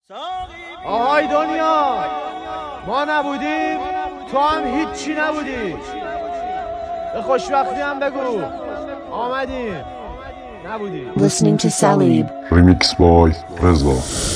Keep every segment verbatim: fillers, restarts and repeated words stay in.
آهای دنیا، ما نبودیم تو هم هیچی نبودی. به خوشبختی هم بگو آمدیم نبودیم. Listening to Salib Remix by رضا.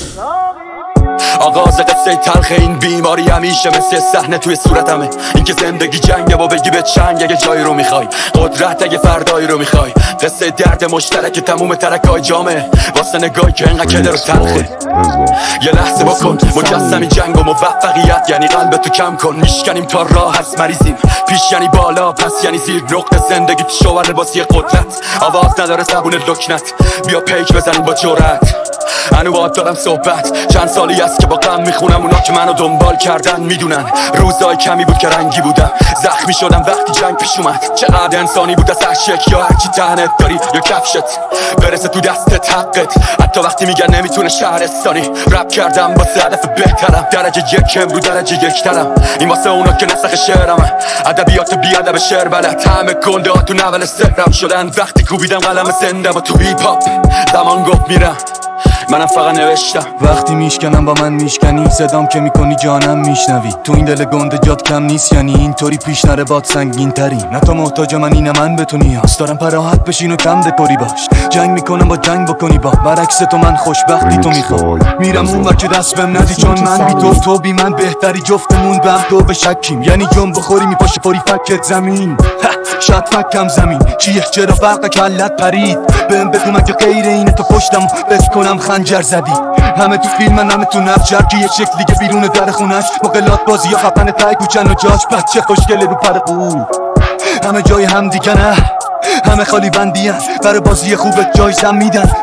آغاز قصه تلخ این بیماری همیشه مثل صحنه توی صورتمه. اینکه زندگی جنگه و بگی به چنگ اگه جایی رو میخوای، قدرت اگه فردایی رو میخوای. قصه درد مشترک تموم ترکای جامعه واسه نگاهی که انقدر کدر و تلخه. یه لحظه بکن مجسم این جنگ و موفقیت یعنی قلبتو کم کن. میشکنیم تا راه هست مریضیم، پیش یعنی بالا پس یعنی زیر. نقطه زندگی تو شوهر لباسی قدرت، آواز نداره زبون لکنت. بیا پیک بزنیم با جرأت. هنو باید دارم صحبت، چند سالی است که با غم میخونم. اونا که منو دنبال کردن میدونن روزای کمی بود که رنگی بودم. زخمی شدم وقتی جنگ پیش اومد. چقدر انسانی بود از عشق یا هرچی تهنت داری یا کفشت برسه تو دستت حقت. حتی وقتی میگن نمیتونه شهرستانی. رپ کردم واسه هدف بهترم، درجه یکم رو درجه یکترم. این واسه اونا که نسخ شعرمه، ادبیات بی ادب شعر بلد. همه گنده ها تو نول سهرم شدن وقتی کوبیدم قلم زنده و تو هیپ هاپ زمان گفت میرم. منم فقط نوشتم وقتی میشکنم با من میشکنی، صدام که میکنی جانم میشنوی. تو این دل گنده جات کم نیست، یعنی اینطوری پیش نره باد سنگین تری. نه تو محتاج من اینه من به تو نیاز دارم. پراحت بشین و کم دکوری باش، جنگ میکنم با جنگ بکنی با. برعکس تو من خوشبختی تو میخوام. میرم اون ور که دست بهم ندی، چون من بی تو تو بی من بهتری. جفتمون به هم دو به شکیم، یعنی جنب بخوری میپاشه پاری فکت زمین. شاید فکم زمین چیه چرا فرق کلت پرید. بهم بگو مگه غیر اینه تو پشتم بس کنم خنجر زدی. همه تو فیلم من همه تو نفجر که یه شکل دیگه بیرون در خونش. مقلات بازی یا خفن تای کوچن و جاش بچه خوشگله رو پر قول. همه جای هم دیگه نه، همه خالی بندیان. برای بازی خوبت جایزم میدن،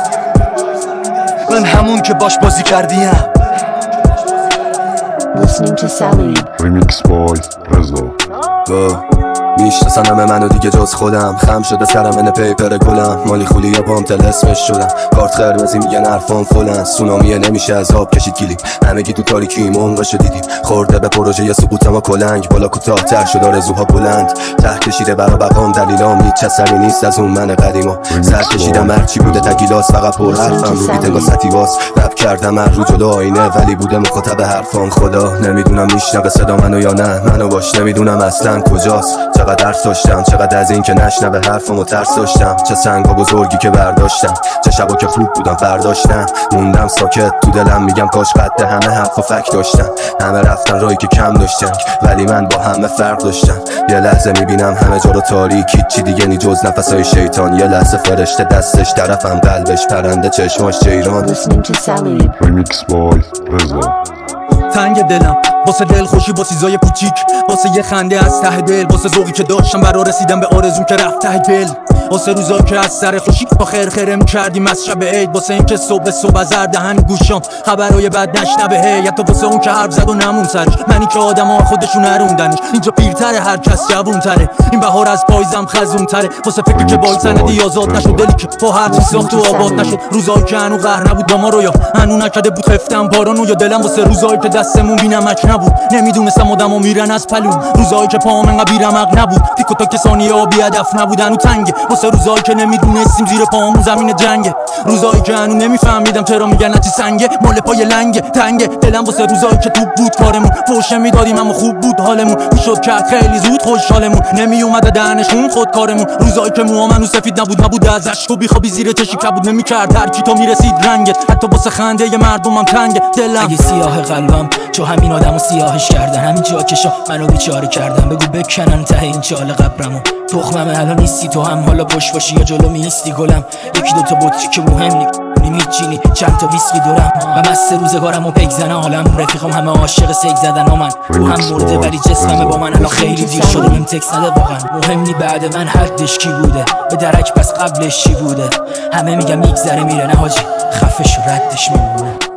من همون که باش بازی کردیم. Listening to Salib Remix by رضا. میشناسن همه منو دیگه جز خودم. خم شده سرم ان پیپر گلم. مالی خولی یا بام تلسمش شدم. کارت قرمزی میگن حرفام فلان. سونامیه نمیشه از آب کشید گیلی. همگی تو تاریکی منقشو دیدیم. خورده به پروژه یا سقوط ما کلنگ. بالا کوتاه تر شد آرزوها بلند. ته کشیده برا بقام دلیلام هیچ اثری نیست از اون من قدیما. سر کشیدم هرچی بوده تگیلاس، فقط پر حرفم رو بیت انگار ستیواس. رپ کردم من رو جلو آینه ولی بوده مخاطب حرفام خدا. نمیدونم میشنوه صدا منو یا نه، منو باش نمیدونم اصلا کجاست. چقدر درس داشتم، چقدر از این که نشنوه حرفمو ترس داشتم. چه سنگا بزرگی که برداشتم، چه شبا که خوب بودم فرداشتم. موندم ساکت تو دلم میگم کاش قد همه حرف و فک داشتم. همه رفتن رایی که کم داشتن ولی من با همه فرق داشتم. یه لحظه میبینم همه جا رو تاریک، هیچی دیگه نی جز نفسای شیطان. یه لحظه فرشته دستش طرفم، قلبش پرنده چشماش جیران. Listening to Salib Remix by رضا. تنگ دلم واسه دل خوشی با چیزای کوچیک، واسه یه خنده از ته دل، واسه ذوقی که داشتم برا رسیدم به آرزوم که رفت ته دل. واسه روزایی که از سر خوشی با خیر خیرم کردیم از شب عید. واسه این که صبح صبح از هر دهن گوشام خبرای بد نشنوه هی. حتی واسه اون که حرف زد و نمون سرش، منی که آدما خودشون نروندنش. اینجا پیرتره هر کس جوونتره، این بهار از پاییزم خزونتره. واسه فکری که بال سندی آزاد نشد، دلی که با هر چیز ساخت و آباد نشد. روزایی که هنو قهر نبود با ما رو، یا هنو نکده بود خفتم بارانو. یا دلم واسه روزایی که دستمون بی‌نمک نبود، نمیدونستم آدمو میرن از پلوم. روزایی که پام انقدر بی‌رمق نبود، تیک و تاک ثانیه ها بی هدف نبودن و تنگ. واسه روزایی که نمیدونستیم زیر پامون زمین جنگه. روزایی که هنو نمیفهمیدم چرا میگن نتی سنگه، مال پای لنگه تنگه. دلم واسه روزایی که توپ بود کارمون، فوش میدادیم اما خوب بود حالمون. میشد کرد خیلی زود خوشحالمون، نمیومد دهنشون خود کارمون. روزایی که موامنو سفید نبود، نبود از اشک و بیخوابی زیر چشی کبود. نمیکرد هر کی تا میرسید رنگت، حتی واسه خنده ی مردمم تنگه دلم. اگه سیاه قلبم چو همین آدمو سیاهش کردن، همین جا کشا منو بیچاره کردن. بگو بکنن ته این چاله قبرمو. تخمم الان نیستی تو هم، حالا پشت باشی یا جلو میستی گلم. یکی دوتا بطری که مهم نی میچینی، چند تا ویسکی دورم و مست روزگارمو پیک زنه حالم. رفیقم همه عاشق سیک زدن ها، من رو هم مرده ولی جسممه با من. الان خیلی دیر شده بهم تکس نده واقعا. مهم نی بعد من حدش کی بوده، به درک پس قبلش چی بوده. همه میگم میگذره میره، نه حاجی خفش ردش میمونه.